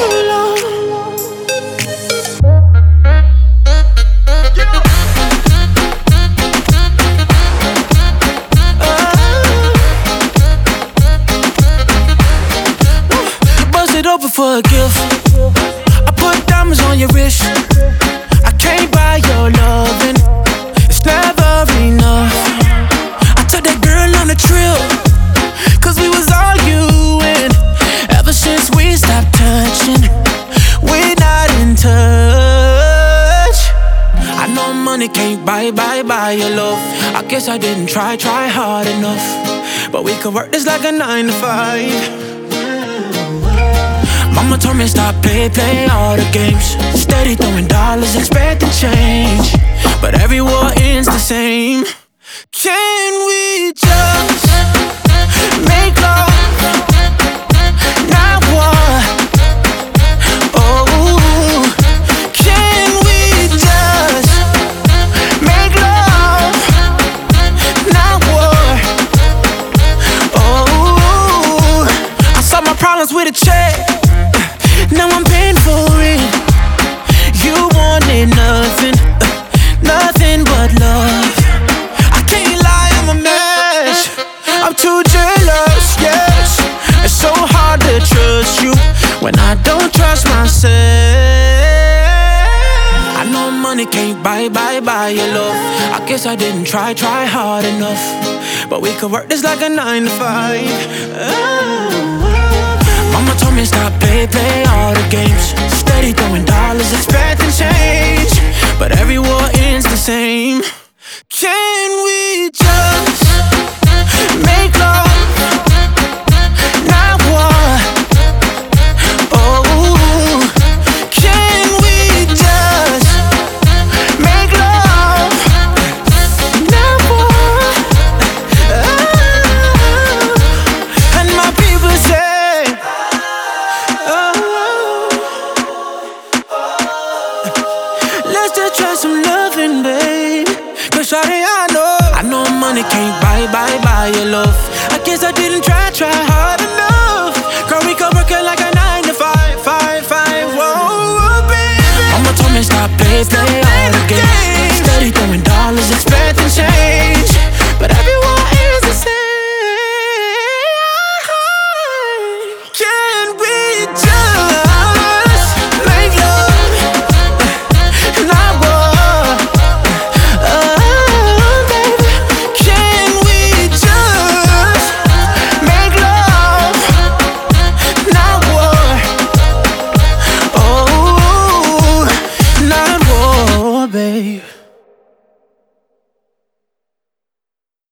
Over for a gift. I put diamonds on your wrist. I can't buy your loving. It's never enough. I took that girl on a trip, cause we was arguing. Ever since we stopped touching, we're not in touch. I know money can't buy your love. I guess I didn't try hard enough. But we could work this like a 9 to 5. Mama told me stop play all the games. Steady throwing dollars, expecting change. But every war ends the same. Can we just make love, not war? Oh, can we just make love, not war? Oh, I solved my problems with a check. Now I'm paying for it. You wanted nothing, nothing but love. I can't lie, I'm a mess. I'm too jealous, yes. It's so hard to trust you when I don't trust myself. I know money can't buy your love. I guess I didn't try hard enough. But we could work this like a 9 to 5. Mama told me stop play all the games. Steady throwing dollars, expecting change. But every war ends the same. Can we just make love, not war? Oh, can we just make love, not war? Oh, and my people say, let's just try some loving, babe. Cause shawty, I know money can't buy your love. I guess I didn't try hard enough. Girl, we could work it like a 9 to 5. Whoa, baby. Mama told me stop play all the games. Steady throwing dollars, expecting change.